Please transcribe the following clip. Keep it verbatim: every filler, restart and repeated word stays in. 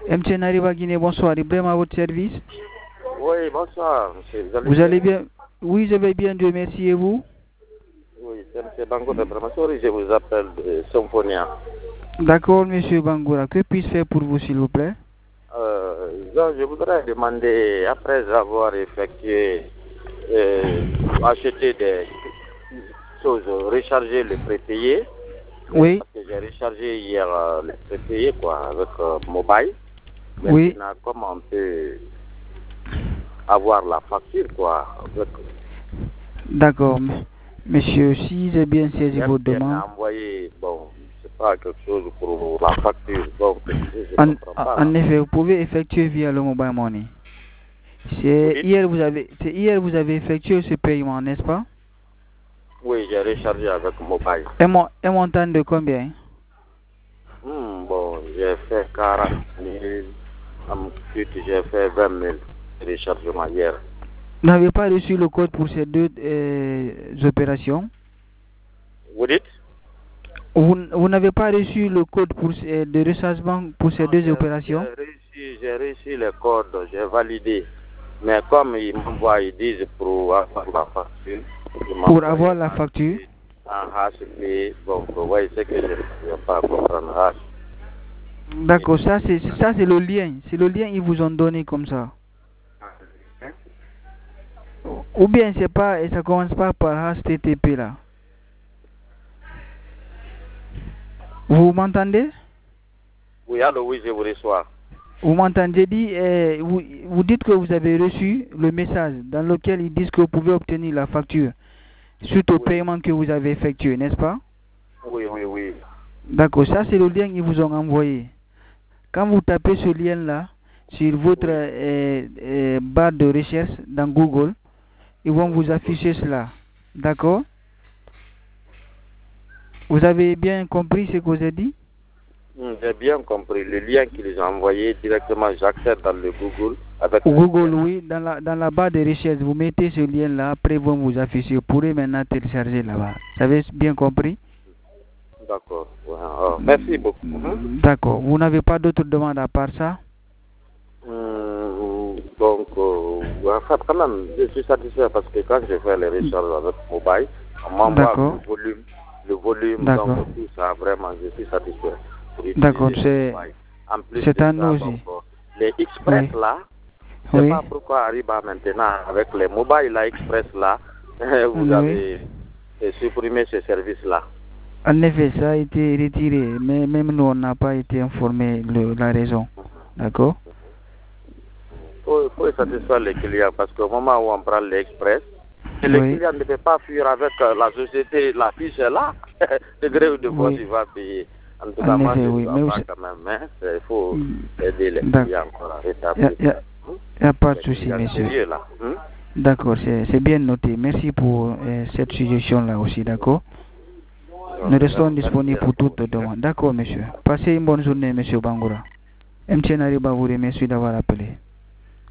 M T N Arriva Guinée, bonsoir. Ibrahim à votre service. Oui, bonsoir, monsieur. Vous allez, vous allez bien? Oui, je vais bien, Dieu merci. Et vous? Oui, c'est M. Bango de Bramasori, je vous appelle de Symphonia. D'accord, monsieur Bangoura. Que puis-je faire pour vous, s'il vous plaît? Euh, donc, je voudrais demander, après avoir effectué, euh, acheté des choses, recharger les prépayés. Oui. Parce que j'ai rechargé hier euh, les prépayés, quoi, avec euh, mobile. Oui. Maintenant, comment on peut avoir la facture, quoi, avec... D'accord. Monsieur, si j'ai bien saisi Même votre si elle demande. m'a envoyé, bon, je sais pas, quelque chose pour la facture, donc je ne En, comprends pas. en effet, vous pouvez effectuer via le mobile money. C'est hier vous avez, c'est hier vous avez effectué ce paiement, n'est-ce pas? Oui, j'ai rechargé avec mobile. Un, mon, un montant de combien? Hmm, bon, j'ai fait quarante mille, ensuite j'ai fait vingt mille rechargements hier. Vous n'avez pas reçu le code pour ces deux euh, opérations? Vous dites? Vous, vous n'avez pas reçu le code pour, euh, de rechargement pour ces Non, deux opérations? J'ai reçu, j'ai reçu les codes, j'ai validé. Mais comme ils m'envoient, ils disent pour avoir la facture. Pour avoir la facture? En H P, bon, vous voyez ce que je ne peux pas comprendre. H. D'accord, ça c'est ça c'est le lien. C'est le lien qu'ils vous ont donné comme ça. Ou bien c'est pas, et ça commence pas par H T T P là. Vous m'entendez? Oui, allô, oui, je vous reçois. Vous m'entendez dit, eh, vous, vous dites que vous avez reçu le message dans lequel ils disent que vous pouvez obtenir la facture suite au oui. paiement que vous avez effectué, n'est-ce pas? Oui, oui, oui. D'accord, ça c'est le lien qu'ils vous ont envoyé. Quand vous tapez ce lien-là sur votre oui. euh, euh, barre de recherche dans Google, ils vont vous afficher cela. D'accord? Vous avez bien compris ce que vous avez dit? J'ai bien compris. Le lien qu'ils ont envoyé directement, j'accède dans le Google. Avec Google, oui. Dans la, dans la barre de recherche, vous mettez ce lien-là. Après, ils vont vous afficher. Vous pourrez maintenant télécharger là-bas. Vous avez bien compris? D'accord. Ouais. Oh, merci beaucoup. D'accord. Vous n'avez pas d'autres demandes à part ça? Mmh, donc, euh, en fait, quand même, je suis satisfait parce que quand je fais les recharges avec mobile, on m'envoie le volume. Le volume, donc tout ça, vraiment, je suis satisfait. D'accord, c'est c'est à nous aussi. Donc, les Express oui. là, je ne sais oui. pas pourquoi Arriva maintenant, avec les mobile là, Express là, vous oui. avez supprimé ce service-là. En effet, ça a été retiré, mais même nous, on n'a pas été informé de la raison. D'accord? Il faut, faut satisfaire les clients parce qu'au moment où on prend l'Express, oui. le client ne peut pas fuir avec la société, la fiche est là, le gré de boss, oui. il va payer. En tout cas, en moi, effet, je oui. ne pas quand même, hein. Il faut aider les clients encore à rétablir. Il n'y a, a pas de souci, monsieur. Hmm? D'accord, c'est bien noté. Merci pour euh, cette suggestion-là aussi, d'accord? Nous restons disponibles pour toute demande. D'accord, monsieur. Passez une bonne journée, monsieur Bangoura. M T N Arriva vous remercie d'avoir appelé.